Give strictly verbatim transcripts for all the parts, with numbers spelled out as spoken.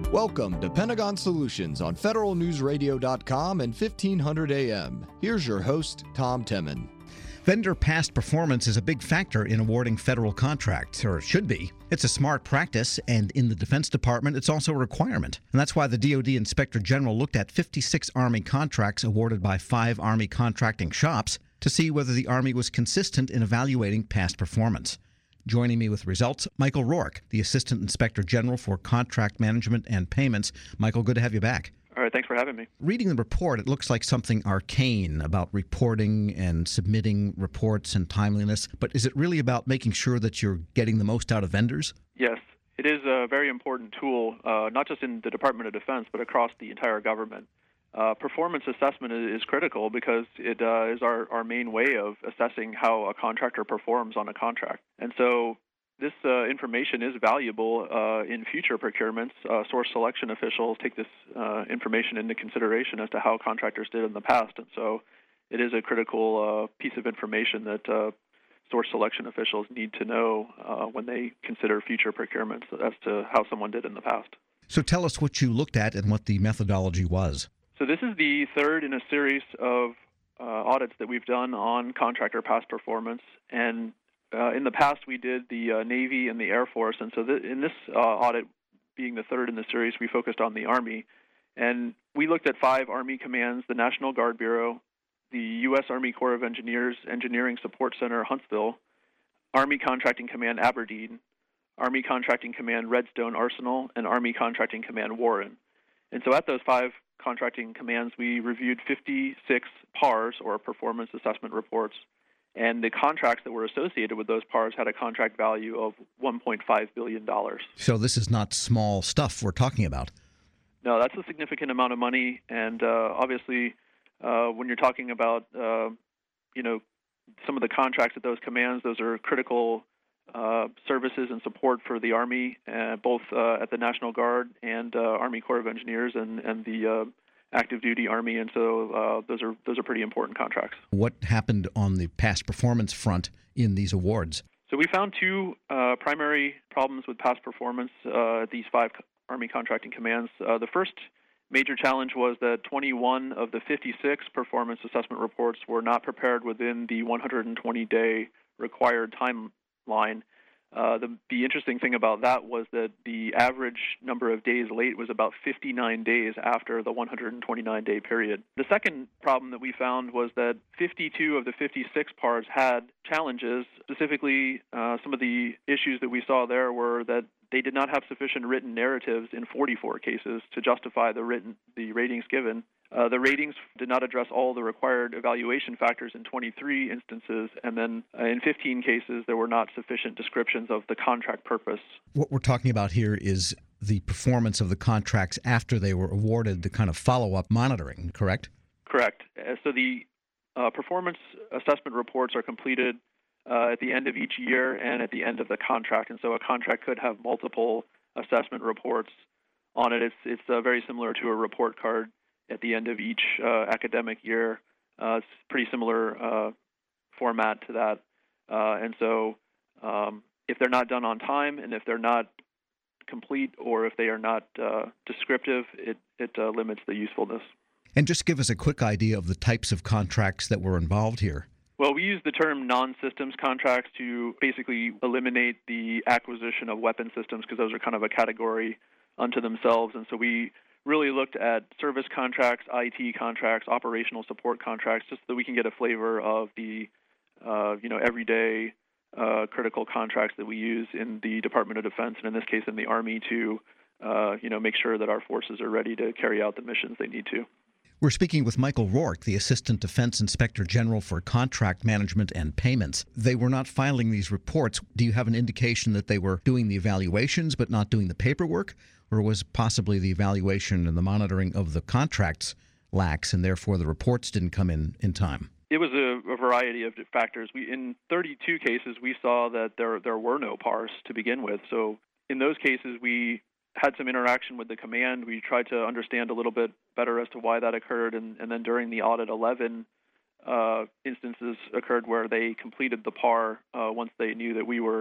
Welcome to Pentagon Solutions on Federal News Radio dot com and fifteen hundred A M. Here's your host, Tom Temin. Vendor past performance is a big factor in awarding federal contracts, or it should be. It's a smart practice, and in the Defense Department, it's also a requirement. And that's why the D O D Inspector General looked at fifty-six Army contracts awarded by five Army contracting shops to see whether the Army was consistent in evaluating past performance. Joining me with results, Michael Rourke, the Assistant Inspector General for Contract Management and Payments. Michael, good to have you back. All right, thanks for having me. Reading the report, it looks like something arcane about reporting and submitting reports and timeliness, but is it really about making sure that you're getting the most out of vendors? Yes, it is a very important tool, uh, not just in the Department of Defense, but across the entire government. Uh, performance assessment is, is critical because it uh, is our, our main way of assessing how a contractor performs on a contract. And so this uh, information is valuable uh, in future procurements. Uh, source selection officials take this uh, information into consideration as to how contractors did in the past. And so it is a critical uh, piece of information that uh, source selection officials need to know uh, when they consider future procurements as to how someone did in the past. So tell us what you looked at and what the methodology was. So this is the third in a series of uh, audits that we've done on contractor past performance. And uh, in the past, we did the uh, Navy and the Air Force. And so th- in this uh, audit, being the third in the series, we focused on the Army. And we looked at five Army commands: the National Guard Bureau, the U S Army Corps of Engineers Engineering Support Center, Huntsville, Army Contracting Command, Aberdeen, Army Contracting Command, Redstone Arsenal, and Army Contracting Command, Warren. And so at those five contracting commands, we reviewed fifty-six P A Rs, or performance assessment reports, and the contracts that were associated with those P A Rs had a contract value of one point five billion dollars. So this is not small stuff we're talking about. No, that's a significant amount of money, and uh, obviously uh, when you're talking about, uh, you know, some of the contracts at those commands, those are critical Uh, services and support for the Army, uh, both uh, at the National Guard and uh, Army Corps of Engineers and, and the uh, active duty Army, and so uh, those are those are pretty important contracts. What happened on the past performance front in these awards? So we found two uh, primary problems with past performance uh, at these five Army contracting commands. Uh, the first major challenge was that twenty-one of the fifty-six performance assessment reports were not prepared within the one hundred twenty day required time line. Uh, the, the interesting thing about that was that the average number of days late was about fifty-nine days after the one hundred twenty-nine day period. The second problem that we found was that fifty-two of the fifty-six P A Rs had challenges. Specifically, uh, some of the issues that we saw there were that they did not have sufficient written narratives in forty-four cases to justify the written the ratings given. Uh, the ratings did not address all the required evaluation factors in twenty-three instances, and then uh, in fifteen cases, there were not sufficient descriptions of the contract purpose. What we're talking about here is the performance of the contracts after they were awarded, the kind of follow-up monitoring, correct? Correct. Uh, so the uh, performance assessment reports are completed uh, at the end of each year and at the end of the contract, and so a contract could have multiple assessment reports on it. It's, it's uh, very similar to a report card at the end of each uh, academic year. Uh, it's pretty similar uh, format to that. Uh, and so um, if they're not done on time and if they're not complete or if they are not uh, descriptive, it, it uh, limits the usefulness. And just give us a quick idea of the types of contracts that were involved here. Well, we use the term non-systems contracts to basically eliminate the acquisition of weapon systems because those are kind of a category unto themselves. And so we really looked at service contracts, I T contracts, operational support contracts, just so that we can get a flavor of the, uh, you know, everyday uh, critical contracts that we use in the Department of Defense, and in this case in the Army, to, uh, you know, make sure that our forces are ready to carry out the missions they need to. We're speaking with Michael Rourke, the Assistant Defense Inspector General for Contract Management and Payments. They were not filing these reports. Do you have an indication that they were doing the evaluations but not doing the paperwork? Or was possibly the evaluation and the monitoring of the contracts lax, and therefore the reports didn't come in in time? It was a, a variety of factors. We, in thirty-two cases, we saw that there there were no P A Rs to begin with. So in those cases, we had some interaction with the command. We tried to understand a little bit better as to why that occurred. And, and then during the audit, eleven uh, instances occurred where they completed the P A R uh, once they knew that we were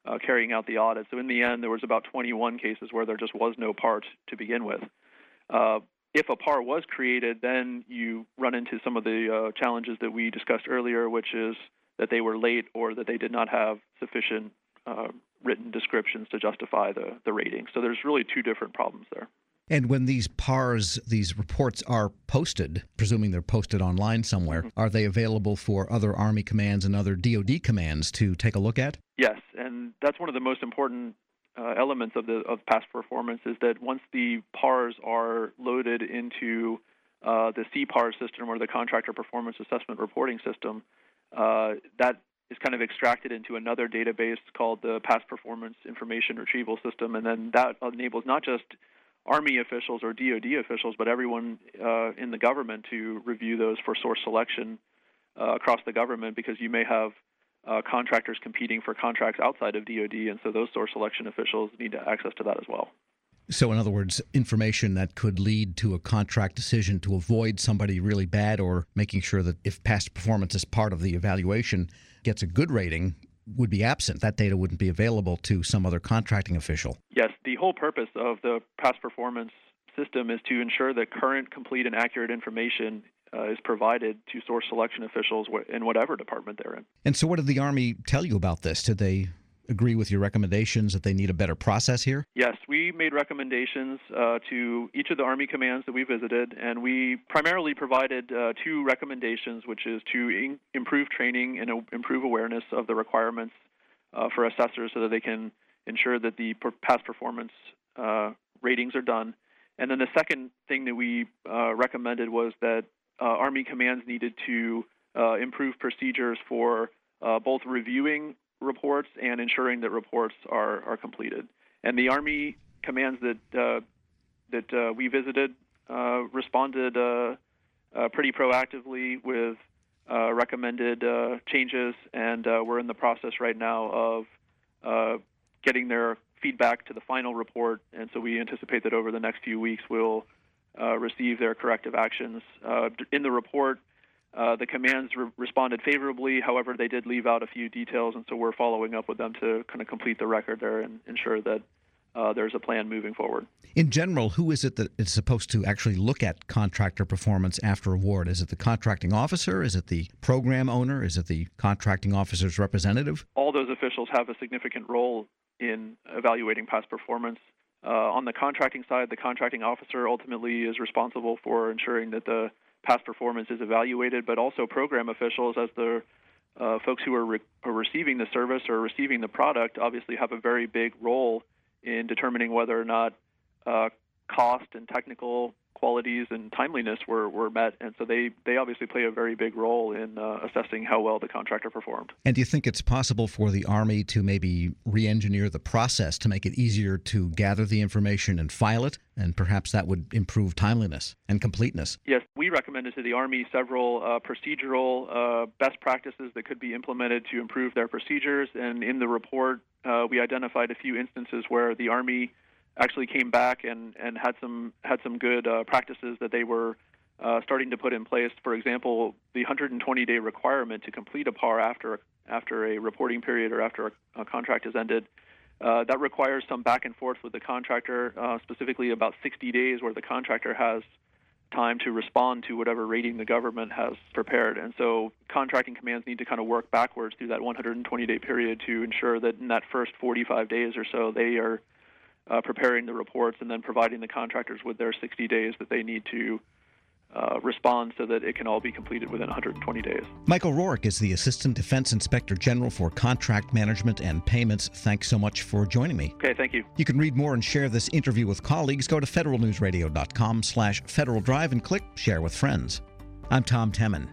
uh, carrying out the audit. So in the end, there was about twenty-one cases where there just was no P A R to begin with. Uh, if a P A R was created, then you run into some of the uh, challenges that we discussed earlier, which is that they were late or that they did not have sufficient uh, written descriptions to justify the, the rating. So there's really two different problems there. And when these P A Rs, these reports are posted, presuming they're posted online somewhere, mm-hmm. are they available for other Army commands and other D O D commands to take a look at? Yes, and that's one of the most important uh, elements of the of past performance is that once the P A Rs are loaded into uh, the C P A R system or the Contractor Performance Assessment Reporting System, uh, that is kind of extracted into another database called the Past Performance Information Retrieval System, and then that enables not just Army officials or D O D officials, but everyone uh, in the government to review those for source selection uh, across the government, because you may have uh, contractors competing for contracts outside of D O D, and so those source selection officials need access to that as well. So in other words, information that could lead to a contract decision to avoid somebody really bad, or making sure that if past performance is part of the evaluation gets a good rating, would be absent. That data wouldn't be available to some other contracting official. Yes, the whole purpose of the past performance system is to ensure that current, complete, and accurate information uh, is provided to source selection officials in whatever department they're in. And so what did the Army tell you about this? Did they agree with your recommendations that they need a better process here? Yes, we made recommendations uh, to each of the Army commands that we visited, and we primarily provided uh, two recommendations, which is to in- improve training and uh, improve awareness of the requirements uh, for assessors so that they can ensure that the per- past performance uh, ratings are done. And then the second thing that we uh, recommended was that uh, Army commands needed to uh, improve procedures for uh, both reviewing reports and ensuring that reports are, are completed. And the Army commands that uh, that uh, we visited uh, responded uh, uh, pretty proactively with uh, recommended uh, changes, and uh, we're in the process right now of uh, getting their feedback to the final report, and so we anticipate that over the next few weeks we'll uh, receive their corrective actions. Uh, in the report, Uh, the commands re- responded favorably. However, they did leave out a few details, and so we're following up with them to kind of complete the record there and ensure that uh, there's a plan moving forward. In general, who is it that is supposed to actually look at contractor performance after award? Is it the contracting officer? Is it the program owner? Is it the contracting officer's representative? All those officials have a significant role in evaluating past performance. Uh, on the contracting side, the contracting officer ultimately is responsible for ensuring that the past performance is evaluated, but also program officials, as the uh, folks who are, re- are receiving the service or receiving the product, obviously have a very big role in determining whether or not uh, cost and technical qualities and timeliness were, were met. And so they, they obviously play a very big role in uh, assessing how well the contractor performed. And do you think it's possible for the Army to maybe re-engineer the process to make it easier to gather the information and file it? And perhaps that would improve timeliness and completeness. Yes, we recommended to the Army several uh, procedural uh, best practices that could be implemented to improve their procedures. And in the report, uh, we identified a few instances where the Army actually came back and, and had some had some good uh, practices that they were uh, starting to put in place. For example, the one hundred twenty day requirement to complete a P A R after after a reporting period or after a, a contract is ended. Uh, that requires some back and forth with the contractor, uh, specifically about sixty days where the contractor has time to respond to whatever rating the government has prepared. And so contracting commands need to kind of work backwards through that one hundred twenty day period to ensure that in that first forty-five days or so they are uh, preparing the reports and then providing the contractors with their sixty days that they need to Uh, respond so that it can all be completed within one hundred twenty days. Michael Rourke is the Assistant Defense Inspector General for Contract Management and Payments. Thanks so much for joining me. Okay, thank you. You can read more and share this interview with colleagues. Go to federalnewsradio.com slash Federal Drive and click Share with Friends. I'm Tom Temin.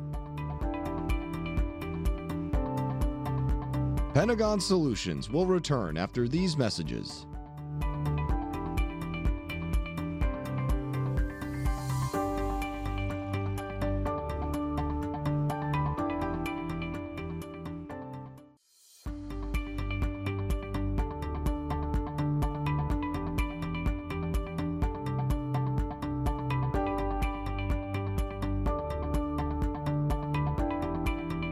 Pentagon Solutions will return after these messages.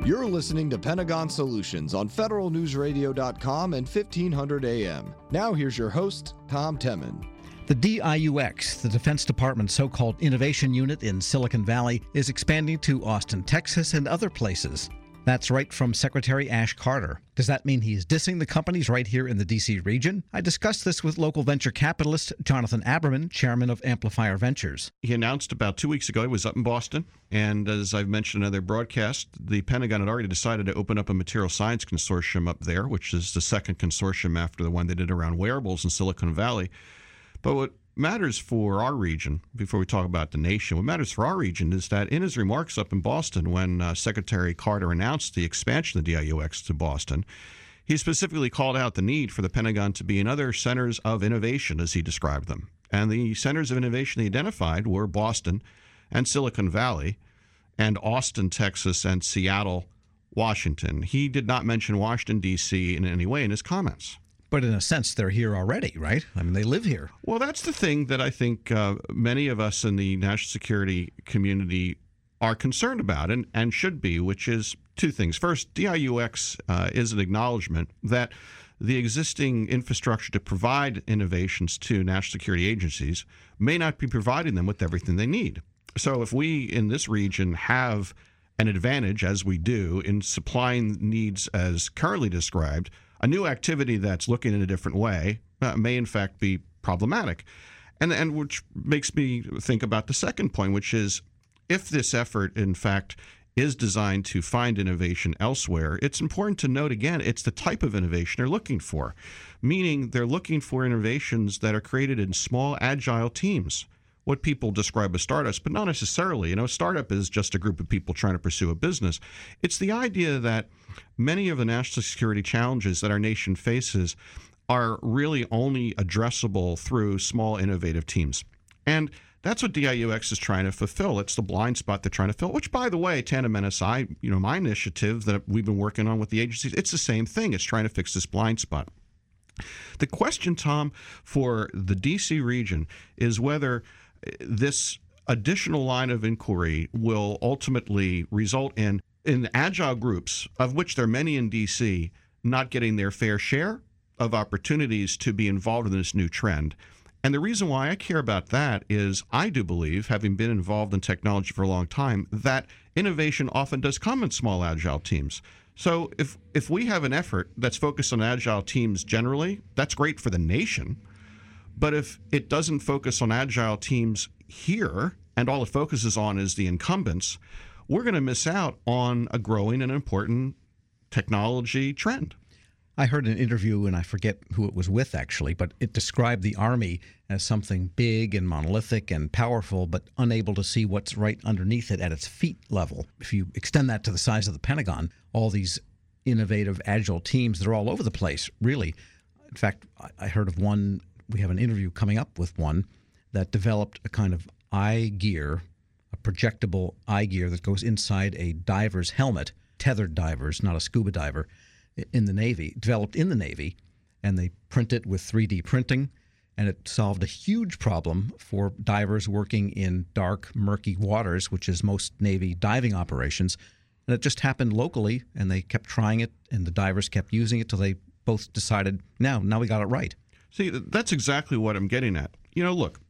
You're listening to Pentagon Solutions on Federal News Radio dot com and fifteen hundred A M. Now here's your host, Tom Temin. The D I U X, the Defense Department's so-called innovation unit in Silicon Valley, is expanding to Austin, Texas, and other places. That's right from Secretary Ash Carter. Does that mean he's dissing the companies right here in the D C region? I discussed this with local venture capitalist Jonathan Aberman, chairman of Amplifier Ventures. He announced about two weeks ago he was up in Boston, and as I've mentioned in another broadcast, the Pentagon had already decided to open up a material science consortium up there, which is the second consortium after the one they did around wearables in Silicon Valley. But what matters for our region, before we talk about the nation, what matters for our region is that in his remarks up in Boston when uh, Secretary Carter announced the expansion of the D I U X to Boston, he specifically called out the need for the Pentagon to be in other centers of innovation, as he described them. And the centers of innovation he identified were Boston and Silicon Valley and Austin, Texas, and Seattle, Washington. He did not mention Washington, D C in any way in his comments. But in a sense, they're here already, right? I mean, they live here. Well, that's the thing that I think uh, many of us in the national security community are concerned about and, and should be, which is two things. First, D I U X uh, is an acknowledgement that the existing infrastructure to provide innovations to national security agencies may not be providing them with everything they need. So if we in this region have an advantage, as we do, in supplying needs as currently described, a new activity that's looking in a different way uh, may in fact be problematic. And, and which makes me think about the second point, which is if this effort in fact is designed to find innovation elsewhere, it's important to note again, it's the type of innovation they're looking for, meaning they're looking for innovations that are created in small, agile teams. What people describe as startups, but not necessarily. You know, a startup is just a group of people trying to pursue a business. It's the idea that many of the national security challenges that our nation faces are really only addressable through small, innovative teams. And that's what D I U X is trying to fulfill. It's the blind spot they're trying to fill, which, by the way, Tandem N S I, you know, my initiative that we've been working on with the agencies, it's the same thing. It's trying to fix this blind spot. The question, Tom, for the D C region is whether this additional line of inquiry will ultimately result in, in agile groups, of which there are many in D C, not getting their fair share of opportunities to be involved in this new trend. And the reason why I care about that is I do believe, having been involved in technology for a long time, that innovation often does come in small agile teams. So if if we have an effort that's focused on agile teams generally, that's great for the nation. But if it doesn't focus on agile teams here, and all it focuses on is the incumbents, we're going to miss out on a growing and important technology trend. I heard an interview, and I forget who it was with actually, but it described the Army as something big and monolithic and powerful, but unable to see what's right underneath it at its feet level. If you extend that to the size of the Pentagon, all these innovative, agile teams, they're all over the place, really. In fact, I heard of one. We have an interview coming up with one that developed a kind of eye gear, a projectable eye gear that goes inside a diver's helmet, tethered divers, not a scuba diver, in the Navy, developed in the Navy, and they print it with three D printing, and it solved a huge problem for divers working in dark, murky waters, which is most Navy diving operations. And it just happened locally, and they kept trying it, and the divers kept using it till they both decided, now, now we got it right. See, that's exactly what I'm getting at. You know, look,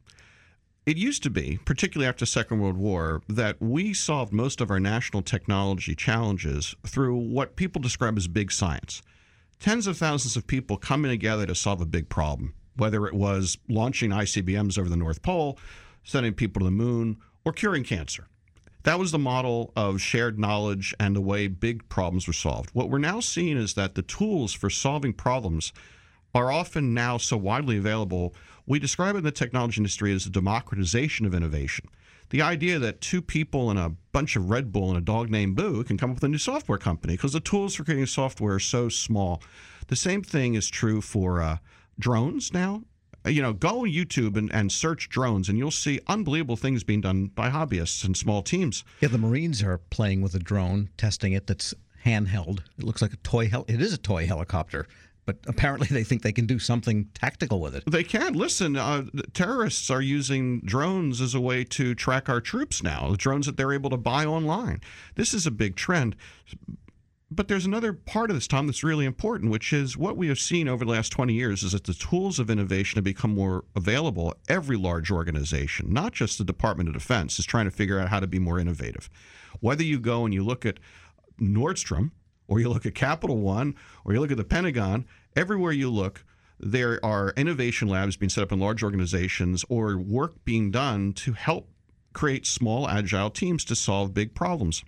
it used to be, particularly after the Second World War, that we solved most of our national technology challenges through what people describe as big science. Tens of thousands of people coming together to solve a big problem, whether it was launching I C B Ms over the North Pole, sending people to the moon, or curing cancer. That was the model of shared knowledge and the way big problems were solved. What we're now seeing is that the tools for solving problems are often now so widely available, we describe it in the technology industry as a democratization of innovation. The idea that two people and a bunch of Red Bull and a dog named Boo can come up with a new software company because the tools for creating software are so small. The same thing is true for uh, drones now. You know, go on YouTube and, and search drones, and you'll see unbelievable things being done by hobbyists and small teams. Yeah, the Marines are playing with a drone, testing it that's handheld. It looks like a toy hel- It is a toy helicopter. But apparently they think they can do something tactical with it. They can. Listen, uh, terrorists are using drones as a way to track our troops now, the drones that they're able to buy online. This is a big trend. But there's another part of this, Tom, that's really important, which is what we have seen over the last twenty years is that the tools of innovation have become more available. Every large organization, not just the Department of Defense, is trying to figure out how to be more innovative. Whether you go and you look at Nordstrom, or you look at Capital One, or you look at the Pentagon, everywhere you look, there are innovation labs being set up in large organizations or work being done to help create small, agile teams to solve big problems.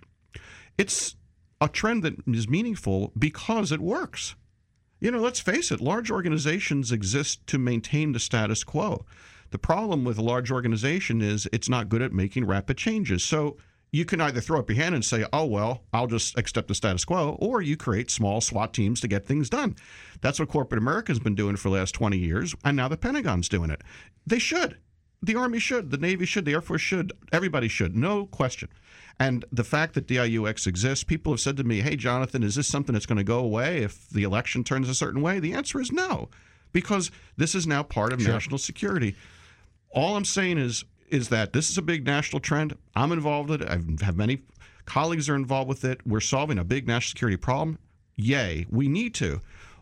It's a trend that is meaningful because it works. You know, let's face it, large organizations exist to maintain the status quo. The problem with a large organization is it's not good at making rapid changes. So you can either throw up your hand and say, oh, well, I'll just accept the status quo, or you create small SWAT teams to get things done. That's what corporate America has been doing for the last twenty years, and now the Pentagon's doing it. They should. The Army should. The Navy should. The Air Force should. Everybody should. No question. And the fact that D I U X exists, people have said to me, hey, Jonathan, is this something that's going to go away if the election turns a certain way? The answer is no, because this is now part of Sure. national security. All I'm saying is, is that this is a big national trend. I'm involved in it. I have many colleagues are involved with it. We're solving a big national security problem. Yay, we need to.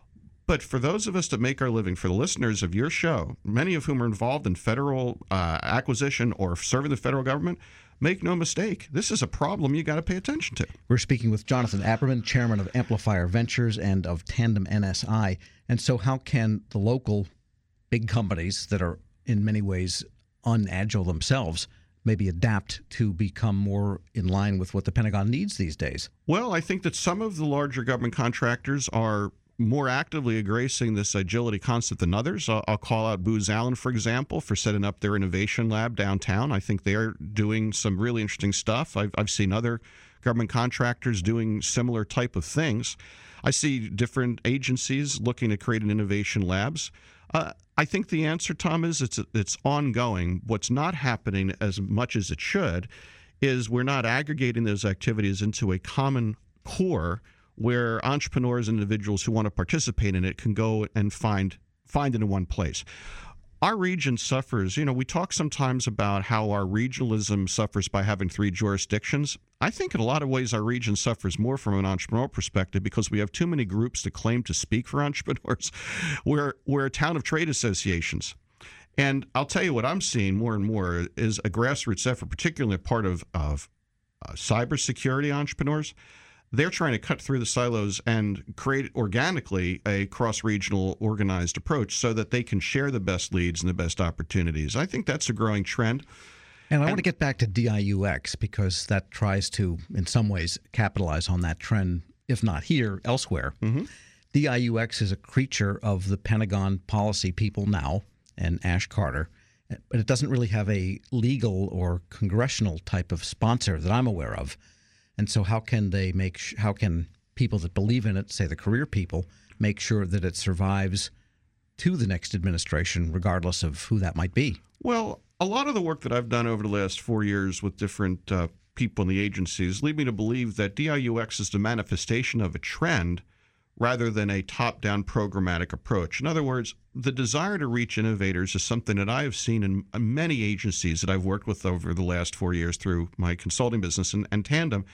But for those of us that make our living, for the listeners of your show, many of whom are involved in federal uh, acquisition or serving the federal government, make no mistake, this is a problem you got to pay attention to. We're speaking with Jonathan Aberman, chairman of Amplifier Ventures and of Tandem N S I. And so how can the local big companies that are in many ways unagile themselves maybe adapt to become more in line with what the Pentagon needs these days? Well, I think that some of the larger government contractors are more actively embracing this agility concept than others. I'll, I'll call out Booz Allen, for example, for setting up their innovation lab downtown. I think they're doing some really interesting stuff. I've, I've seen other government contractors doing similar type of things. I see different agencies looking at creating innovation labs. Uh, I think the answer, Tom, is it's it's ongoing. What's not happening as much as it should is we're not aggregating those activities into a common core where entrepreneurs and individuals who want to participate in it can go and find find it in one place. Our region suffers, you know, we talk sometimes about how our regionalism suffers by having three jurisdictions. I think in a lot of ways our region suffers more from an entrepreneurial perspective because we have too many groups that claim to speak for entrepreneurs. We're, we're a town of trade associations. And I'll tell you what I'm seeing more and more is a grassroots effort, particularly a part of, of uh, cybersecurity entrepreneurs. They're trying to cut through the silos and create organically a cross-regional organized approach so that they can share the best leads and the best opportunities. I think that's a growing trend. And I And- want to get back to D I U X because that tries to, in some ways, capitalize on that trend, if not here, elsewhere. Mm-hmm. D I U X is a creature of the Pentagon policy people now and Ash Carter, but it doesn't really have a legal or congressional type of sponsor that I'm aware of. And so how can they make sh- how can people that believe in it, say the career people, make sure that it survives to the next administration, regardless of who that might be? Well, a lot of the work that I've done over the last four years with different uh, people in the agencies lead me to believe that D I U X is the manifestation of a trend rather than a top-down programmatic approach. In other words, the desire to reach innovators is something that I have seen in many agencies that I've worked with over the last four years through my consulting business and, and Tandem.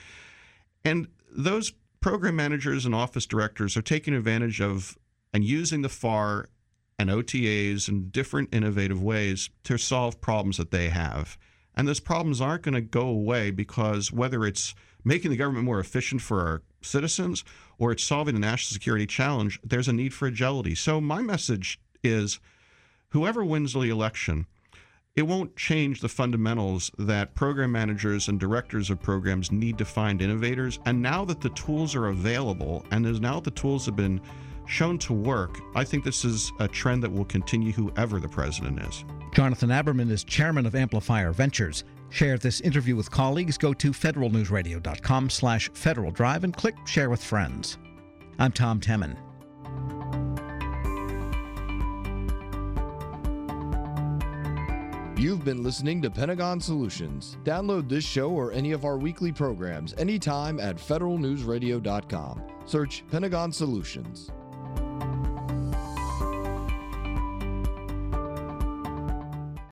And those program managers and office directors are taking advantage of and using the F A R and O T As in different innovative ways to solve problems that they have. And those problems aren't going to go away because whether it's making the government more efficient for our citizens or it's solving a national security challenge, there's a need for agility. So my message is whoever wins the election, it won't change the fundamentals that program managers and directors of programs need to find innovators. And now that the tools are available and there's now the tools have been shown to work, I think this is a trend that will continue whoever the president is. Jonathan Aberman is chairman of Amplifier Ventures. Share this interview with colleagues. Go to federalnewsradio.com slash Federal Drive and click Share with Friends. I'm Tom Temin. You've been listening to Pentagon Solutions. Download this show or any of our weekly programs anytime at federal news radio dot com. Search Pentagon Solutions.